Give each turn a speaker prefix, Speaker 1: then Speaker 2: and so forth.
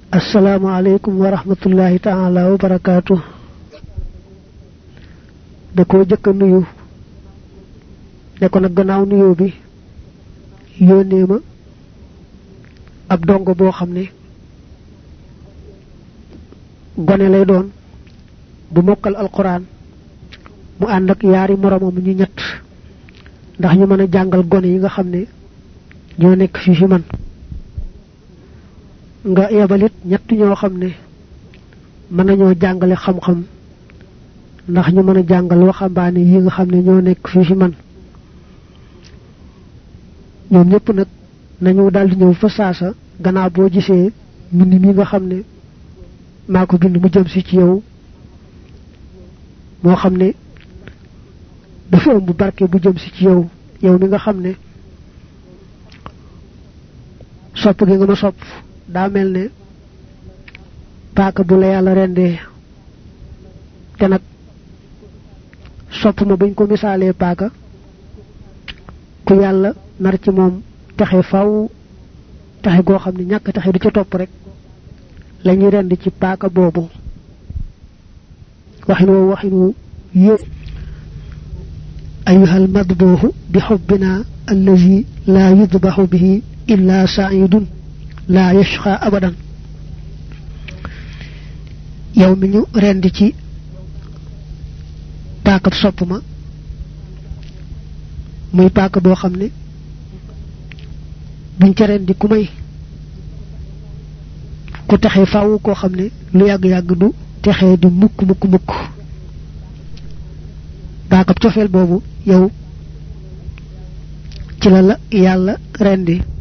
Speaker 1: assalamu alaykum wa rahmatullahi ta'ala wa barakatuh. Da ko jëk nuyu ne ko nak gannaaw nuyu bi yónnee ma ab dongo boo xam ne gone lay doon bu mokkal alquran mu ànd ak yaari moromam ñu ñett ndax ñu mën a jàngal gone yi nga xam ne ñoo nekk fi man nga yabalit ñett ñoo xam ne mën nañoo jàngale xam-xam ndax ñu mën a jàngal waxambaane yi nga xam ne ñoo nekk fi man ñoom ñëpp nag nañu daldi ñëw fa saasa gannaaw boo gisee mbind mi nga xam ne maa ko bind mu jëm si ci yow moo xam ne dafa ëmb barke bu jëm si ci yow yow mi nga xam ne sopp gi nga ma sopp daa mel ne paaka bu la yàlla rendee te nag sopp ma bañ ko misaalee paaka ku yàlla nar ci moom taxe faw taxe goo xam ne ñàkk taxe du ca topp rek lañuy rend ci paaka boobu waxinu yépp ayuhal madbuhu bi hubbina allazi la yudbahu bihi illa sa'idun la yashqa abadan yow mi ñu rend ci paaka sopp ma muy paaka boo xam ne buñ ca rendi ku may ku taxé faaw koo xam ne lu yàgg-yàgg du texee di mukk paaka cofeel boobu yow ci la yàlla rendi